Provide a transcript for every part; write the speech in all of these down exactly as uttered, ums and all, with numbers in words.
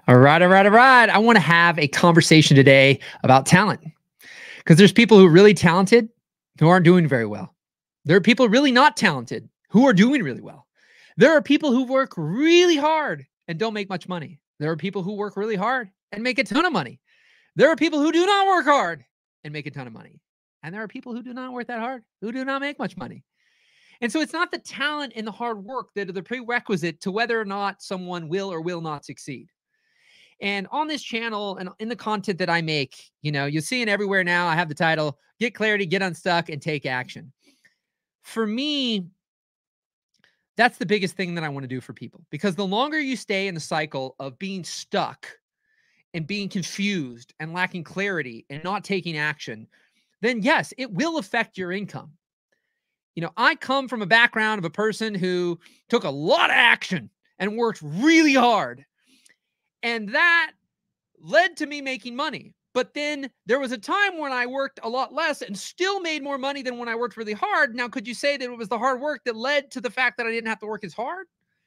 All right, all right, all right. I want to have a conversation today about talent because there's people who are really talented who aren't doing very well. There are people really not talented who are doing really well. There are people who work really hard and don't make much money. There are people who work really hard and make a ton of money. There are people who do not work hard and make a ton of money. And there are people who do not work that hard, who do not make much money. And so it's not the talent and the hard work that are the prerequisite to whether or not someone will or will not succeed. And on this channel and in the content that I make, you know, you'll see it everywhere now. I have the title, Get Clarity, Get Unstuck, and Take Action. For me, that's the biggest thing that I want to do for people, because the longer you stay in the cycle of being stuck and being confused and lacking clarity and not taking action, then yes, it will affect your income. You know, I come from a background of a person who took a lot of action and worked really hard. And that led to me making money. But then there was a time when I worked a lot less and still made more money than when I worked really hard. Now, could you say that it was the hard work that led to the fact that I didn't have to work as hard?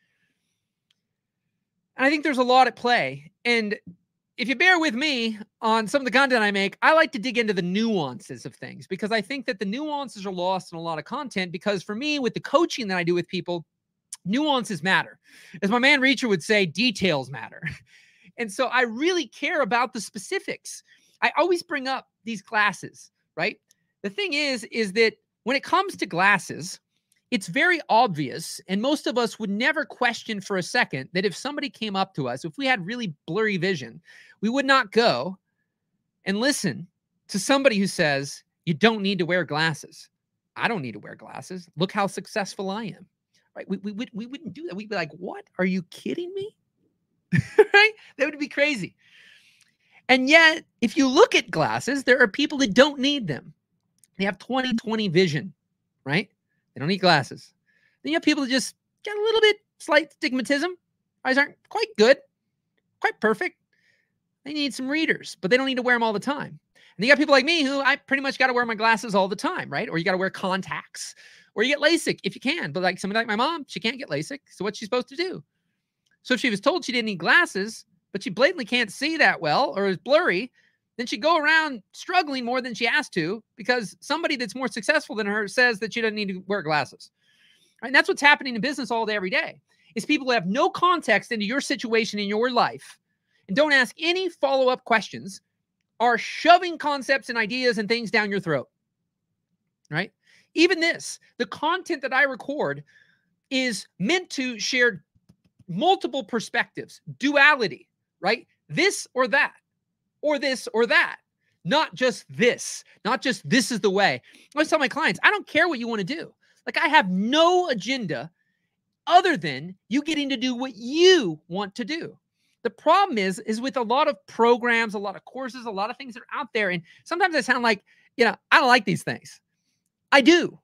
And I think there's a lot at play. And if you bear with me on some of the content I make, I like to dig into the nuances of things, because I think that the nuances are lost in a lot of content. Because for me, with the coaching that I do with people, nuances matter. As my man Reacher would say, details matter. And so I really care about the specifics. I always bring up these glasses, right? The thing is, is that when it comes to glasses, it's very obvious, and most of us would never question for a second that if somebody came up to us, if we had really blurry vision, we would not go and listen to somebody who says, you don't need to wear glasses. I don't need to wear glasses. Look how successful I am, right? We, we, we, we wouldn't do that. We'd be like, what? Are you kidding me? Right? That would be crazy. And yet, if you look at glasses, there are people that don't need them. They have twenty twenty vision, right? They don't need glasses. Then you have people that just get a little bit slight stigmatism. Eyes aren't quite good, quite perfect. They need some readers, but they don't need to wear them all the time. And you got people like me who I pretty much got to wear my glasses all the time, right? Or you got to wear contacts, or you get LASIK if you can. But like somebody like my mom, she can't get LASIK. So what's she supposed to do? So if she was told she didn't need glasses, but she blatantly can't see that well or is blurry, then she'd go around struggling more than she has to, because somebody that's more successful than her says that she doesn't need to wear glasses. Right? And that's what's happening in business all day, every day, is people who have no context into your situation in your life and don't ask any follow-up questions are shoving concepts and ideas and things down your throat. Right? Even this, the content that I record is meant to share multiple perspectives, duality, right? This or that, or this or that, not just this, not just this is the way. I always tell my clients, I don't care what you want to do. Like, I have no agenda other than you getting to do what you want to do. The problem is, is with a lot of programs, a lot of courses, a lot of things that are out there. And sometimes I sound like, you know, I don't like these things. I do.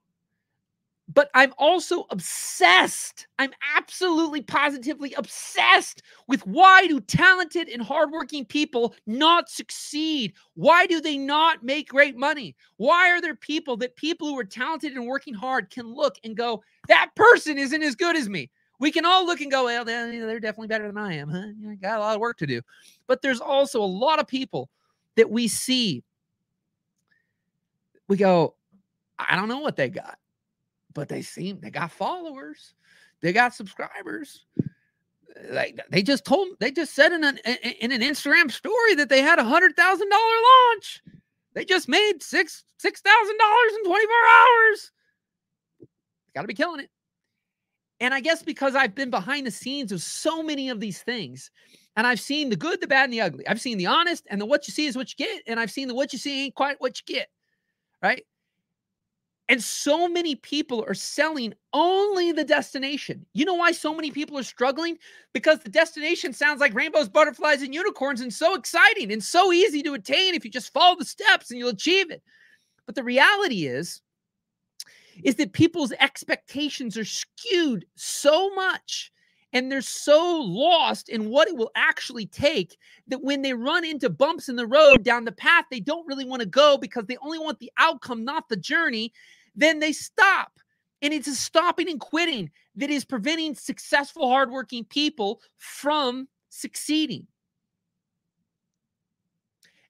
But I'm also obsessed. I'm absolutely positively obsessed with why do talented and hardworking people not succeed? Why do they not make great money? Why are there people that people who are talented and working hard can look and go, that person isn't as good as me? We can all look and go, well, they're definitely better than I am. Huh? I got a lot of work to do. But there's also a lot of people that we see. We go, I don't know what they got. But they seem, they got followers, they got subscribers. Like they just told, they just said in an in an Instagram story that they had a hundred thousand dollar launch. They just made six six thousand dollars in twenty four hours. Got to be killing it. And I guess because I've been behind the scenes of so many of these things, and I've seen the good, the bad, and the ugly. I've seen the honest, and the what you see is what you get, and I've seen the what you see ain't quite what you get, right? And so many people are selling only the destination. You know why so many people are struggling? Because the destination sounds like rainbows, butterflies, and unicorns, and so exciting and so easy to attain if you just follow the steps and you'll achieve it. But the reality is, is that people's expectations are skewed so much, and they're so lost in what it will actually take, that when they run into bumps in the road down the path they don't really want to go because they only want the outcome, not the journey, then they stop. And it's a stopping and quitting that is preventing successful, hardworking people from succeeding.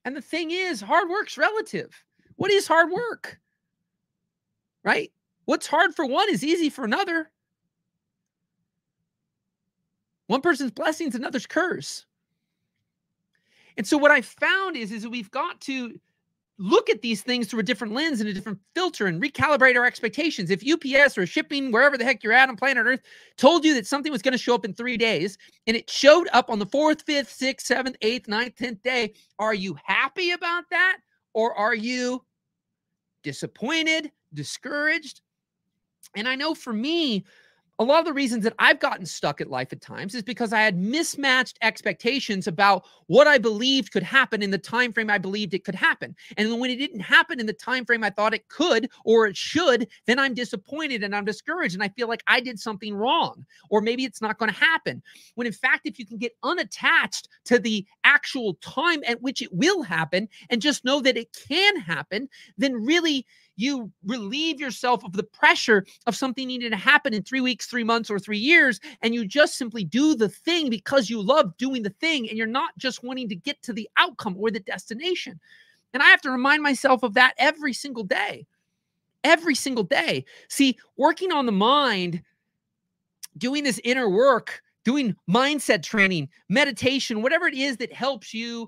And the thing is, hard work's relative. What is hard work? Right? What's hard for one is easy for another. One person's blessings, another's curse. And so what I found is, is that we've got to look at these things through a different lens and a different filter and recalibrate our expectations. If U P S or shipping, wherever the heck you're at on planet Earth, told you that something was going to show up in three days and it showed up on the fourth, fifth, sixth, seventh, eighth, ninth, tenth day, are you happy about that? Or are you disappointed, discouraged? And I know for me, a lot of the reasons that I've gotten stuck at life at times is because I had mismatched expectations about what I believed could happen in the time frame I believed it could happen. And when it didn't happen in the time frame I thought it could or it should, then I'm disappointed and I'm discouraged and I feel like I did something wrong, or maybe it's not going to happen. When in fact, if you can get unattached to the actual time at which it will happen and just know that it can happen, then really you relieve yourself of the pressure of something needing to happen in three weeks, three months, or three years. And you just simply do the thing because you love doing the thing. And you're not just wanting to get to the outcome or the destination. And I have to remind myself of that every single day, every single day. See, working on the mind, doing this inner work, doing mindset training, meditation, whatever it is that helps you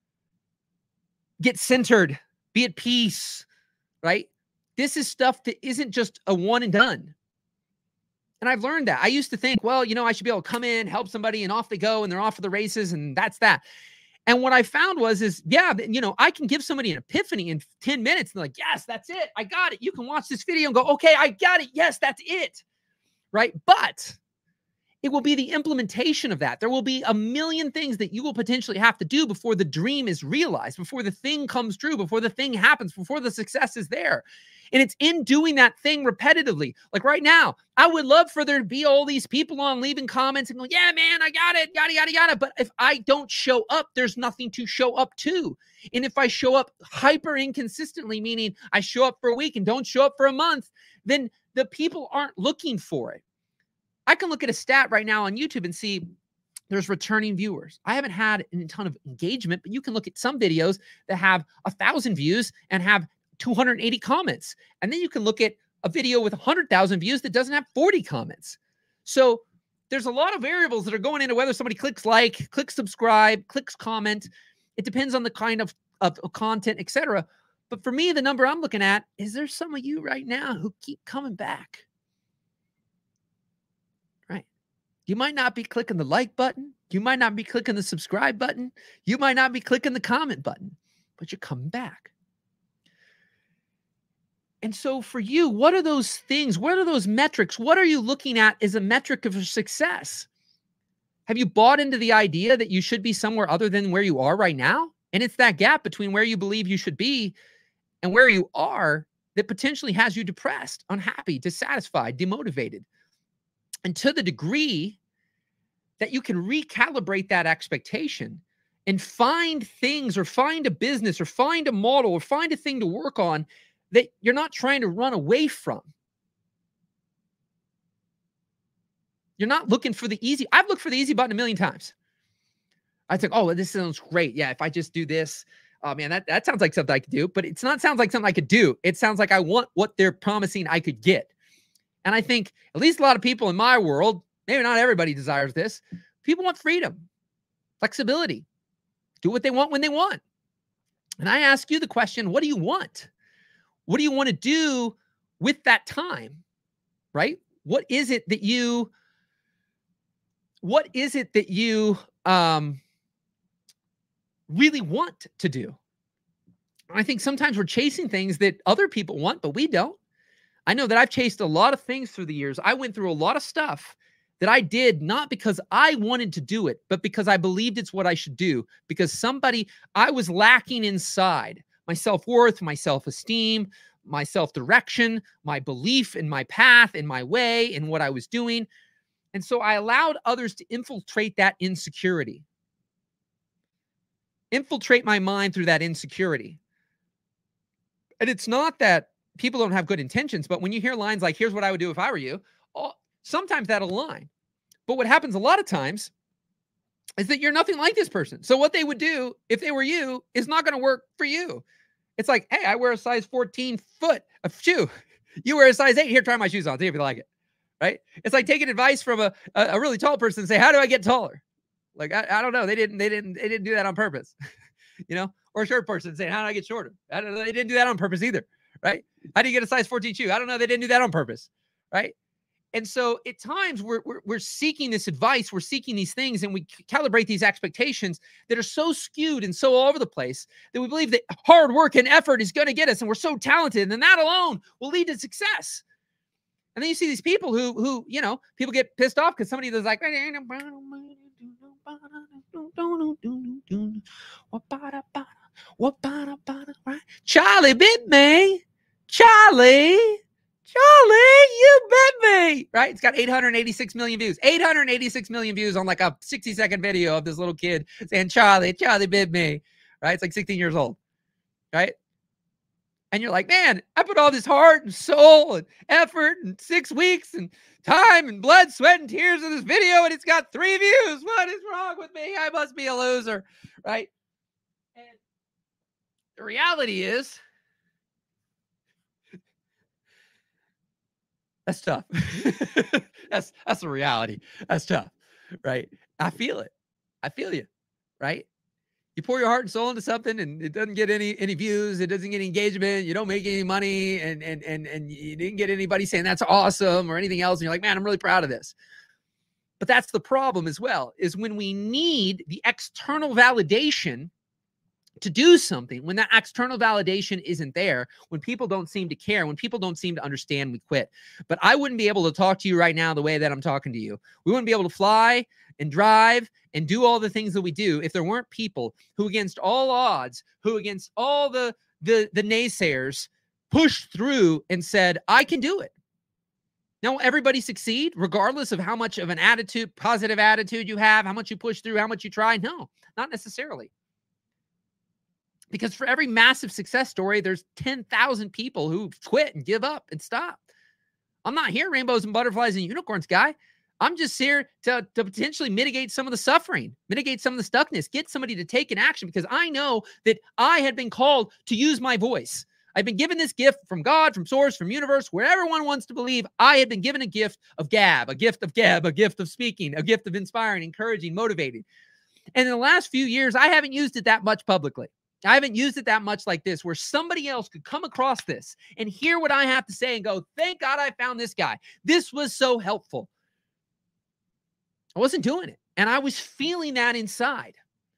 get centered, be at peace, right? This is stuff that isn't just a one and done. And I've learned that. I used to think, well, you know, I should be able to come in, help somebody, and off they go, and they're off for the races, and that's that. And what I found was, is, yeah, you know, I can give somebody an epiphany in ten minutes. And they're like, yes, that's it. I got it. You can watch this video and go, okay, I got it. Yes, that's it. Right? But it will be the implementation of that. There will be a million things that you will potentially have to do before the dream is realized, before the thing comes true, before the thing happens, before the success is there. And it's in doing that thing repetitively. Like right now, I would love for there to be all these people on leaving comments and going, yeah, man, I got it, yada, yada, yada. But if I don't show up, there's nothing to show up to. And if I show up hyper inconsistently, meaning I show up for a week and don't show up for a month, then the people aren't looking for it. I can look at a stat right now on YouTube and see there's returning viewers. I haven't had a ton of engagement, but you can look at some videos that have a thousand views and have two hundred eighty comments. And then you can look at a video with one hundred thousand views that doesn't have forty comments. So there's a lot of variables that are going into whether somebody clicks like, clicks subscribe, clicks comment. It depends on the kind of, of, of content, et cetera. But for me, the number I'm looking at is there's some of you right now who keep coming back. You might not be clicking the like button. You might not be clicking the subscribe button. You might not be clicking the comment button, but you're coming back. And so for you, what are those things? What are those metrics? What are you looking at as a metric of success? Have you bought into the idea that you should be somewhere other than where you are right now? And it's that gap between where you believe you should be and where you are that potentially has you depressed, unhappy, dissatisfied, demotivated. And to the degree that you can recalibrate that expectation and find things or find a business or find a model or find a thing to work on that you're not trying to run away from. You're not looking for the easy. I've looked for the easy button a million times. I think, oh, this sounds great. Yeah, if I just do this, oh man, that, that sounds like something I could do. But it's not sounds like something I could do. It sounds like I want what they're promising I could get. And I think at least a lot of people in my world, maybe not everybody desires this. People want freedom, flexibility, do what they want when they want. And I ask you the question, what do you want? What do you want to do with that time, right? What is it that you, what is it that you um, really want to do? I think sometimes we're chasing things that other people want, but we don't. I know that I've chased a lot of things through the years. I went through a lot of stuff that I did not because I wanted to do it, but because I believed it's what I should do. Because somebody, I was lacking inside my self-worth, my self-esteem, my self-direction, my belief in my path, in my way, in what I was doing. And so I allowed others to infiltrate that insecurity, infiltrate my mind through that insecurity. And it's not that people don't have good intentions, but when you hear lines like, here's what I would do if I were you, all, sometimes that'll align. But what happens a lot of times is that you're nothing like this person. So what they would do if they were you is not going to work for you. It's like, hey, I wear a size fourteen foot of shoe. You wear a size eight. Here, try my shoes on. See if you like it. Right? It's like taking advice from a, a, a really tall person and say, how do I get taller? Like, I, I don't know. They didn't, they didn't, they didn't do that on purpose, you know, or a short person saying, how do I get shorter? I don't know. They didn't do that on purpose either. Right? How do you get a size fourteen shoe? I don't know. They didn't do that on purpose. Right? And so at times we're, we're, we're seeking this advice, we're seeking these things, and we calibrate these expectations that are so skewed and so all over the place that we believe that hard work and effort is going to get us, and we're so talented, and then that alone will lead to success. And then you see these people who, who, you know, people get pissed off because somebody that's like, Charlie bit me, Charlie. Charlie, you bit me, right? It's got eight hundred eighty-six million views, eight hundred eighty-six million views on like a sixty second video of this little kid saying, Charlie, Charlie bit me, right? It's like sixteen years old, right? And you're like, man, I put all this heart and soul and effort and six weeks and time and blood, sweat, and tears in this video, and it's got three views. What is wrong with me? I must be a loser, right? And the reality is, that's tough. that's that's the reality. That's tough, right? I feel it. I feel you, right? You pour your heart and soul into something, and it doesn't get any any views. It doesn't get any engagement. You don't make any money, and and and and you didn't get anybody saying that's awesome or anything else. And you're like, man, I'm really proud of this. But that's the problem as well, is when we need the external validation to do something, when that external validation isn't there, when people don't seem to care, when people don't seem to understand, we quit. But I wouldn't be able to talk to you right now the way that I'm talking to you. We wouldn't be able to fly and drive and do all the things that we do if there weren't people who, against all odds, who against all the, the, the naysayers, pushed through and said, I can do it. Now, will everybody succeed, regardless of how much of an attitude, positive attitude you have, how much you push through, how much you try? No, not necessarily. Because for every massive success story, there's ten thousand people who quit and give up and stop. I'm not here rainbows and butterflies and unicorns, guy. I'm just here to, to potentially mitigate some of the suffering, mitigate some of the stuckness, get somebody to take an action, because I know that I had been called to use my voice. I've been given this gift from God, from source, from universe, wherever one wants to believe. I had been given a gift of gab, a gift of gab, a gift of speaking, a gift of inspiring, encouraging, motivating. And in the last few years, I haven't used it that much publicly. I haven't used it that much like this, where somebody else could come across this and hear what I have to say and go, thank God I found this guy. This was so helpful. I wasn't doing it. And I was feeling that inside.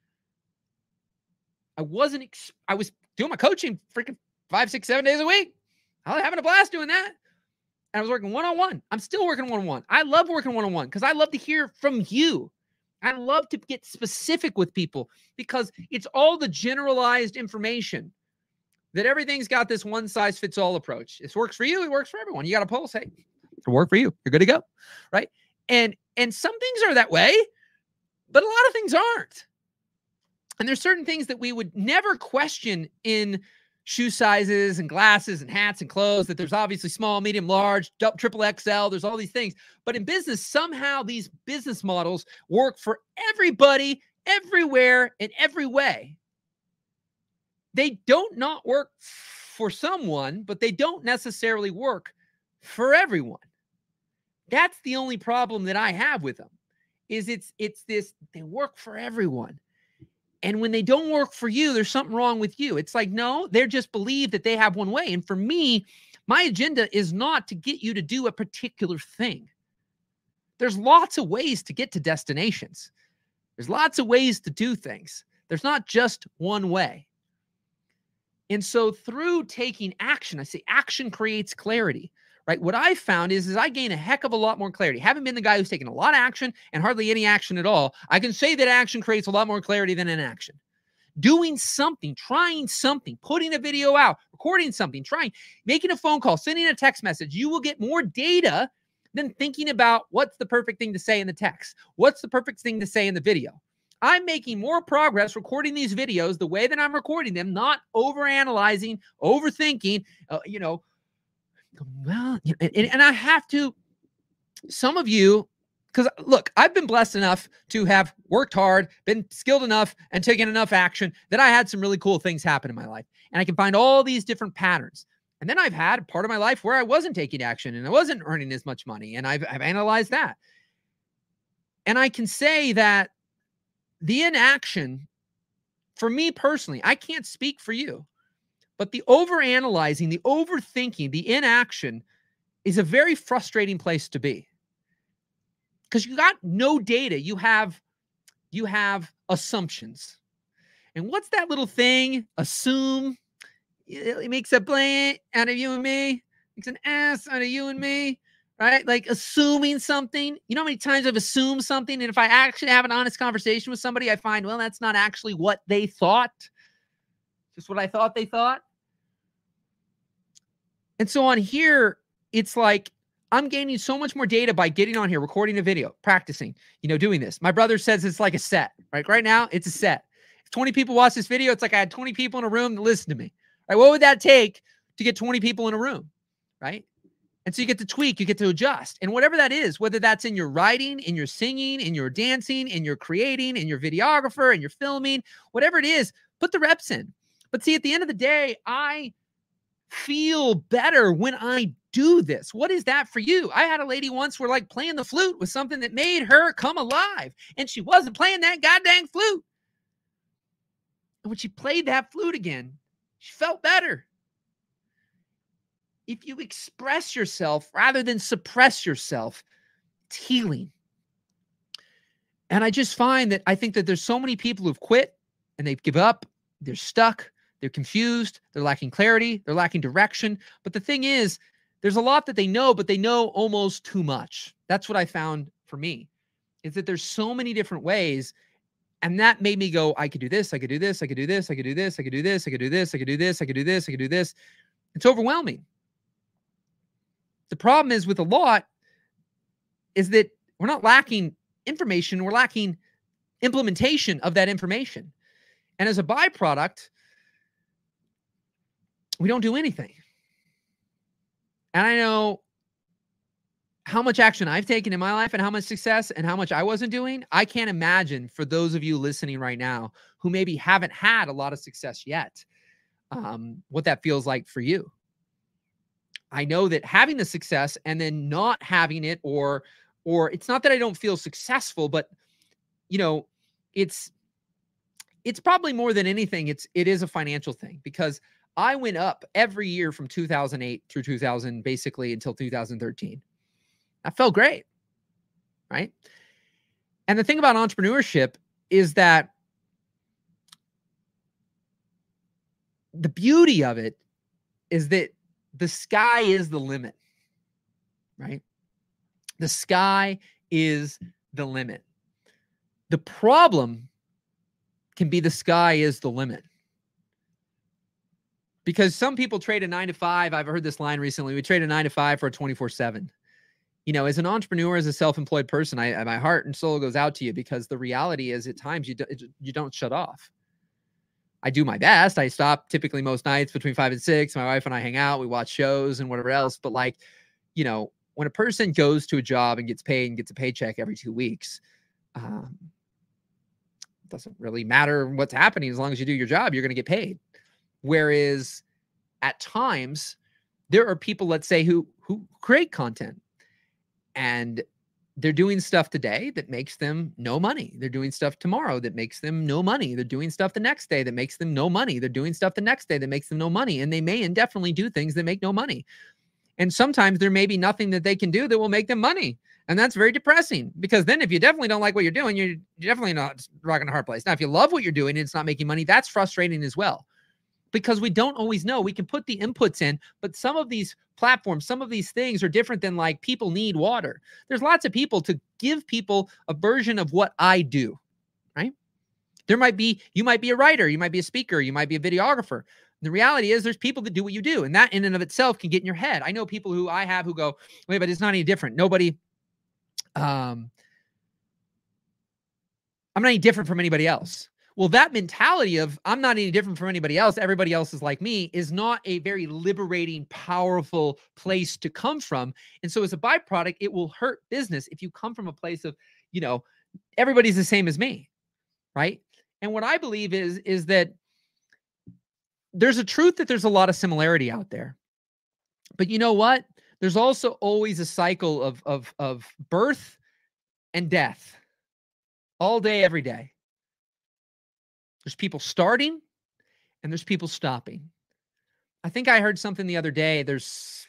I wasn't, I was doing my coaching freaking five, six, seven days a week. I was having a blast doing that. And I was working one-on-one. I'm still working one-on-one. I love working one-on-one because I love to hear from you. I love to get specific with people because it's all the generalized information that everything's got this one size fits all approach. This works for you. It works for everyone. You got a pulse. Hey, it'll work for you. You're good to go. Right. And, and some things are that way, but a lot of things aren't. And there's certain things that we would never question in shoe sizes and glasses and hats and clothes, that there's obviously small, medium, large, triple X L. There's all these things. But in business, somehow these business models work for everybody, everywhere, in every way. They don't not work for someone, but they don't necessarily work for everyone. That's the only problem that I have with them, is it's, it's this, they work for everyone. And when they don't work for you, there's something wrong with you. It's like, no, they just believe that they have one way. And for me, my agenda is not to get you to do a particular thing. There's lots of ways to get to destinations. There's lots of ways to do things. There's not just one way. And so through taking action, I say action creates clarity. Right? What I found is, is I gain a heck of a lot more clarity. Having been the guy who's taken a lot of action and hardly any action at all, I can say that action creates a lot more clarity than inaction. Doing something, trying something, putting a video out, recording something, trying, making a phone call, sending a text message, you will get more data than thinking about what's the perfect thing to say in the text. What's the perfect thing to say in the video? I'm making more progress recording these videos the way that I'm recording them, not overanalyzing, overthinking, uh, you know, well, and, and I have to, some of you because look, I've been blessed enough to have worked hard, been skilled enough, and taken enough action that I had some really cool things happen in my life. And I can find all these different patterns. And then I've had a part of my life where I wasn't taking action and I wasn't earning as much money. And I've, I've analyzed that. And I can say that the inaction, for me personally, I can't speak for you, but the overanalyzing, the overthinking, the inaction is a very frustrating place to be. Because you got no data. You have, you have assumptions. And what's that little thing? Assume. It makes a blank out of you and me. Makes an ass out of you and me. Right? Like assuming something. You know how many times I've assumed something? And if I actually have an honest conversation with somebody, I find, well, that's not actually what they thought. Just what I thought they thought. And so on here, it's like, I'm gaining so much more data by getting on here, recording a video, practicing, you know, doing this. My brother says it's like a set, right? Right now, it's a set. If twenty people watch this video, it's like I had twenty people in a room to listen to me. Right? What would that take to get twenty people in a room, right? And so you get to tweak, you get to adjust. And whatever that is, whether that's in your writing, in your singing, in your dancing, in your creating, in your videographer, in your filming, whatever it is, put the reps in. But see, at the end of the day, I feel better when I do this. What is that for you? I had a lady once where like playing the flute was something that made her come alive. And she wasn't playing that goddamn flute. And when she played that flute again, she felt better. If you express yourself rather than suppress yourself, it's healing. And I just find that I think that there's so many people who've quit and they've given up. They're stuck. They're confused. They're lacking clarity. They're lacking direction. But the thing is, there's a lot that they know, but they know almost too much. That's what I found for me, is that there's so many different ways. And that made me go, I could do this. I could do this. I could do this. I could do this. I could do this. I could do this. I could do this. I could do this. I could do this. It's overwhelming. The problem is with a lot is that we're not lacking information. We're lacking implementation of that information. And as a byproduct, we don't do anything. And I know how much action I've taken in my life and how much success and how much I wasn't doing. I can't imagine for those of you listening right now who maybe haven't had a lot of success yet, um, what that feels like for you. I know that having the success and then not having it, or, or it's not that I don't feel successful, but you know, it's, it's probably more than anything. It's, it is a financial thing, because I went up every year from two thousand eight through two thousand, basically until two thousand thirteen. I felt great, right? And the thing about entrepreneurship is that the beauty of it is that the sky is the limit, right? The sky is the limit. The problem can be the sky is the limit. Because some people trade a nine to five. I've heard this line recently. We trade a nine to five for a twenty-four seven. You know, as an entrepreneur, as a self-employed person, I, my heart and soul goes out to you, because the reality is at times you, do, you don't shut off. I do my best. I stop typically most nights between five and six. My wife and I hang out. We watch shows and whatever else. But like, you know, when a person goes to a job and gets paid and gets a paycheck every two weeks, um, it doesn't really matter what's happening. As long as you do your job, you're going to get paid. Whereas at times there are people, let's say, who, who create content, and they're doing stuff today that makes them no money. They're doing stuff tomorrow that makes them no money. They're doing stuff the next day that makes them no money. They're doing stuff the next day that makes them no money. And they may indefinitely do things that make no money. And sometimes there may be nothing that they can do that will make them money. And that's very depressing, because then if you definitely don't like what you're doing, you're definitely not rocking a hard place. Now, if you love what you're doing and it's not making money, that's frustrating as well, because we don't always know. We can put the inputs in, but some of these platforms, some of these things are different than like people need water. There's lots of people to give people a version of what I do, right? There might be, you might be a writer, you might be a speaker, you might be a videographer. The reality is there's people that do what you do, and that in and of itself can get in your head. I know people who I have who go, wait, but it's not any different. Nobody, um, I'm not any different from anybody else. Well, that mentality of I'm not any different from anybody else, everybody else is like me, is not a very liberating, powerful place to come from. And so as a byproduct, it will hurt business if you come from a place of, you know, everybody's the same as me, right? And what I believe is, is that there's a truth that there's a lot of similarity out there. But you know what? There's also always a cycle of, of, of birth and death all day, every day. There's people starting and there's people stopping. I think I heard something the other day. There's,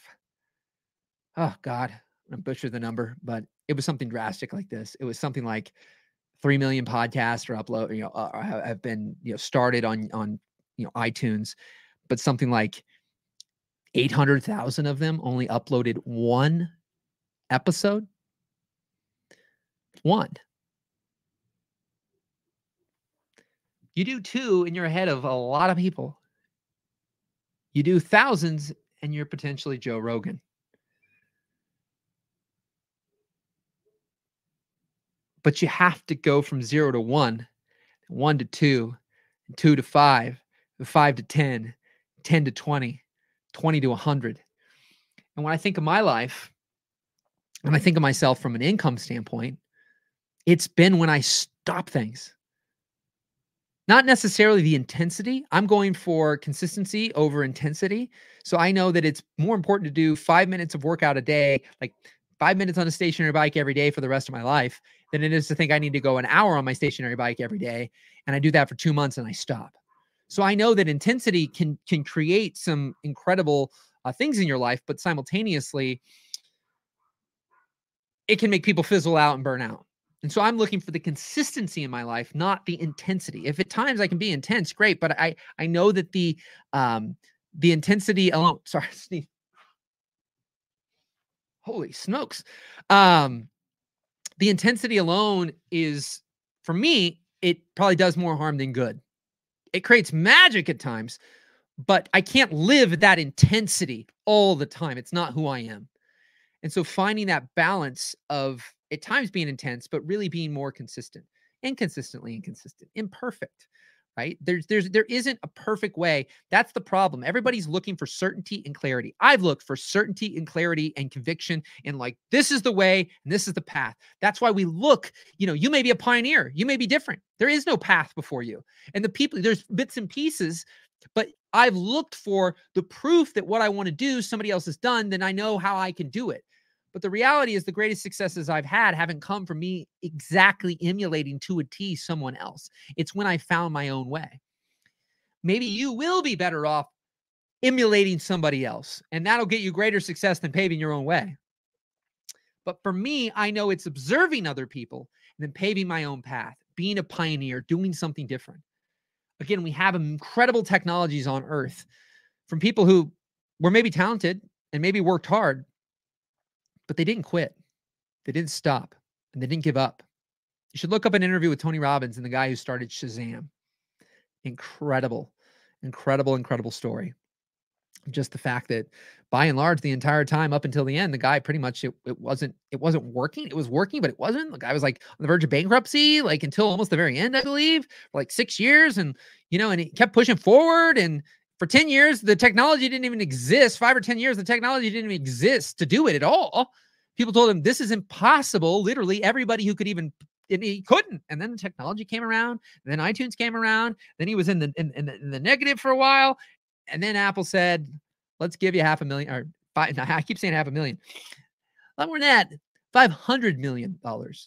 oh God, I'm gonna butcher the number, but it was something drastic like this. It was something like three million podcasts or upload, you know, uh, have been, you know, started on, on, you know, iTunes, but something like eight hundred thousand of them only uploaded one episode. One. You do two and you're ahead of a lot of people. You do thousands and you're potentially Joe Rogan. But you have to go from zero to one, one to two, two to five, five to ten, ten to twenty, twenty to one hundred. And when I think of my life, when I think of myself from an income standpoint, it's been when I stop things. Not necessarily the intensity. I'm going for consistency over intensity. So I know that it's more important to do five minutes of workout a day, like five minutes on a stationary bike every day for the rest of my life, than it is to think I need to go an hour on my stationary bike every day. And I do that for two months and I stop. So I know that intensity can, can create some incredible uh, things in your life, but simultaneously, it can make people fizzle out and burn out. And so I'm looking for the consistency in my life, not the intensity. If at times I can be intense, great. But I, I know that the, um, the intensity alone, sorry, Steve. Holy smokes. Um, the intensity alone is, for me, it probably does more harm than good. It creates magic at times, but I can't live that intensity all the time. It's not who I am. And so finding that balance of at times being intense, but really being more consistent, inconsistently inconsistent, imperfect, right? There's, there's, there isn't a perfect way. That's the problem. Everybody's looking for certainty and clarity. I've looked for certainty and clarity and conviction and like, this is the way and this is the path. That's why we look, you know, you may be a pioneer. You may be different. There is no path before you. And the people, there's bits and pieces, but I've looked for the proof that what I want to do, somebody else has done, then I know how I can do it. But the reality is the greatest successes I've had haven't come from me exactly emulating to a T someone else. It's when I found my own way. Maybe you will be better off emulating somebody else, and that'll get you greater success than paving your own way. But for me, I know it's observing other people and then paving my own path, being a pioneer, doing something different. Again, we have incredible technologies on earth from people who were maybe talented and maybe worked hard, but they didn't quit. They didn't stop and they didn't give up. You should look up an interview with Tony Robbins and the guy who started Shazam. Incredible, incredible, incredible story. Just the fact that by and large, the entire time up until the end, the guy pretty much, it, it wasn't, it wasn't working. It was working, but it wasn't. The guy was like on the verge of bankruptcy, like until almost the very end, I believe, for like six years. And, you know, and he kept pushing forward. And for ten years, the technology didn't even exist. Five or ten years, the technology didn't even exist to do it at all. People told him this is impossible. Literally everybody who could even, and he couldn't. And then the technology came around. And then iTunes came around. Then he was in the, in, in the in the negative for a while. And then Apple said, let's give you half a million, or five, I keep saying half a million. A lot more than that, five hundred million dollars.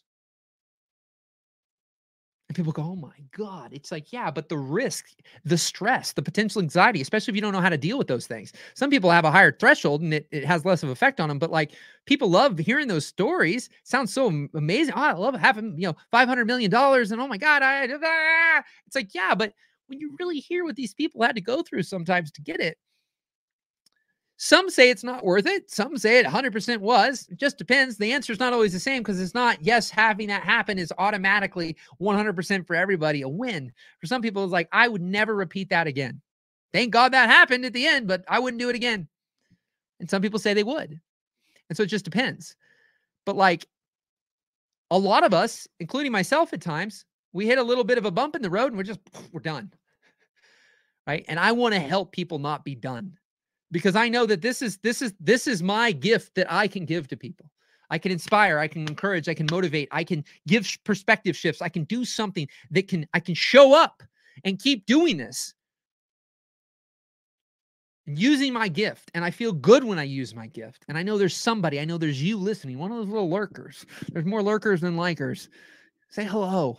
And people go, oh my God. It's like, yeah, but the risk, the stress, the potential anxiety, especially if you don't know how to deal with those things. Some people have a higher threshold and it, it has less of an effect on them, but like people love hearing those stories. Sounds so amazing. Oh, I love having, you know, five hundred million dollars and oh my God, I, ah. It's like, yeah, but when you really hear what these people had to go through sometimes to get it, some say it's not worth it. Some say it one hundred percent was. It just depends. The answer is not always the same because it's not, yes, having that happen is automatically one hundred percent for everybody a win. For some people, it's like, I would never repeat that again. Thank God that happened at the end, but I wouldn't do it again. And some people say they would. And so it just depends. But like a lot of us, including myself at times, We hit a little bit of a bump in the road and we're just, we're done. Right. And I want to help people not be done, because I know that this is, this is, this is my gift that I can give to people. I can inspire, I can encourage, I can motivate, I can give perspective shifts. I can do something that can, I can show up and keep doing this and using my gift. And I feel good when I use my gift. And I know there's somebody, I know there's you listening, one of those little lurkers. There's more lurkers than likers. Say hello.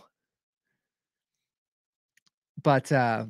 But uh,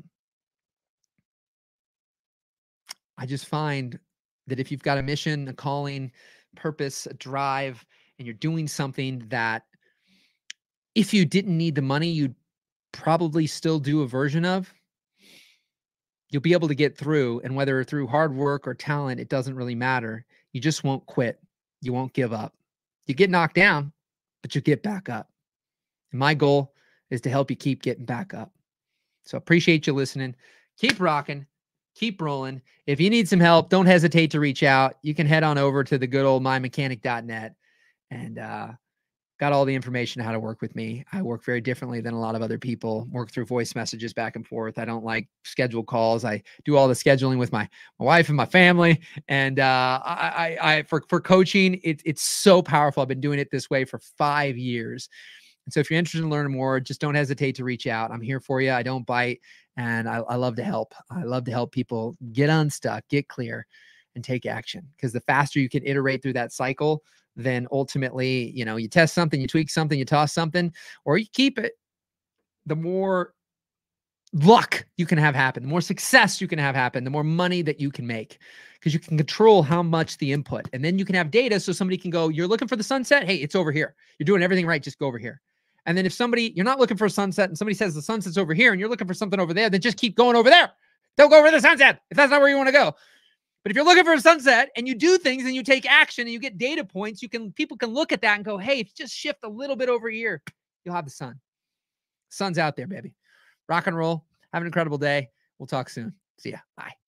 I just find that if you've got a mission, a calling, purpose, a drive, and you're doing something that if you didn't need the money, you'd probably still do a version of, you'll be able to get through. And whether through hard work or talent, it doesn't really matter. You just won't quit. You won't give up. You get knocked down, but you get back up. And my goal is to help you keep getting back up. So appreciate you listening. Keep rocking. Keep rolling. If you need some help, don't hesitate to reach out. You can head on over to the good old my mechanic dot net and uh, got all the information on how to work with me. I work very differently than a lot of other people. Work through voice messages back and forth. I don't like scheduled calls. I do all the scheduling with my, my wife and my family. And uh, I, I, I for, for coaching, it, it's so powerful. I've been doing it this way for five years. And so if you're interested in learning more, just don't hesitate to reach out. I'm here for you. I don't bite. And I, I love to help. I love to help people get unstuck, get clear, and take action. Because the faster you can iterate through that cycle, then ultimately, you know, you test something, you tweak something, you toss something, or you keep it, the more luck you can have happen, the more success you can have happen, the more money that you can make, because you can control how much the input. And then you can have data so somebody can go, you're looking for the sunset? Hey, it's over here. You're doing everything right. Just go over here. And then if somebody, you're not looking for a sunset and somebody says the sunset's over here and you're looking for something over there, then just keep going over there. Don't go over the sunset if that's not where you want to go. But if you're looking for a sunset and you do things and you take action and you get data points, you can, people can look at that and go, hey, if you just shift a little bit over here, you'll have the sun. Sun's out there, baby. Rock and roll. Have an incredible day. We'll talk soon. See ya. Bye.